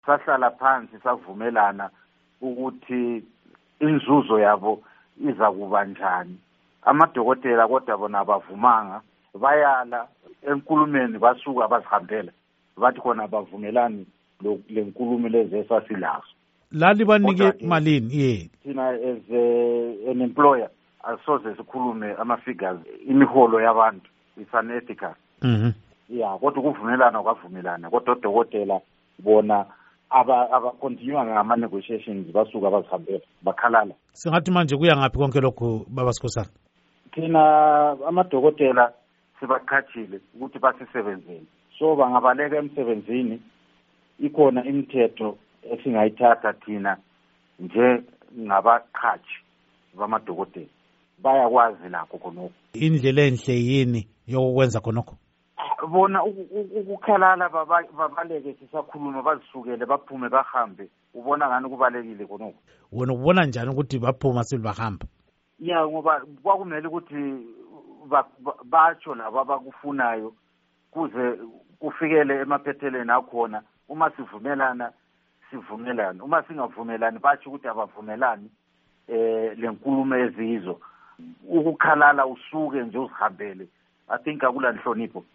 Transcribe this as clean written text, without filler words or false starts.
sahlala phansi savumelana ukuthi inzuzo yabo iza kuba njani. Amadokotela kodwa bona abavumanga, bayala enkulumeni basuka bazihambela bathi khona abavumelani lenkulumo lezi esasilazo. Lali banike malini thina as an employer asoze sikhulume ama-figures imiholo yabantu, it's unethical. Kodwa ukuvumelana kwavumelana, kodwa odokotela bona abacontinue ngama-negotiations basuka bazihambela bakhalala. Singathi manje kuya ngaphi konke lokhu baba Sikhosana? Thina amadokotela sibaqhatshile ukuthi basisebenzeni, so bangabaleka emsebenzini. Ikhona imithetho esingayithatha thina nje ngabaqhatshi bamadokotela, bayakwazi lakho khonokho. Indlela enhle yini yokwenza khonokho? Bona ukukhalala babaleke sisakhuluma bazisukele baphume bahambe, ubona ngani kubalekile khonokho? Wena ubona njani ukuthi baphuma bahamba? Ngoba kwakumele ukuthi batsho labo abakufunayo kuze kufikele emaphetheleni akhona. Uma sivumelana sivumelana, uma singavumelani batsho ukuthi abavumelani lenkulumo ezizo. Ukukhalala usuke nje uzihambele, I think akula nhlonipho.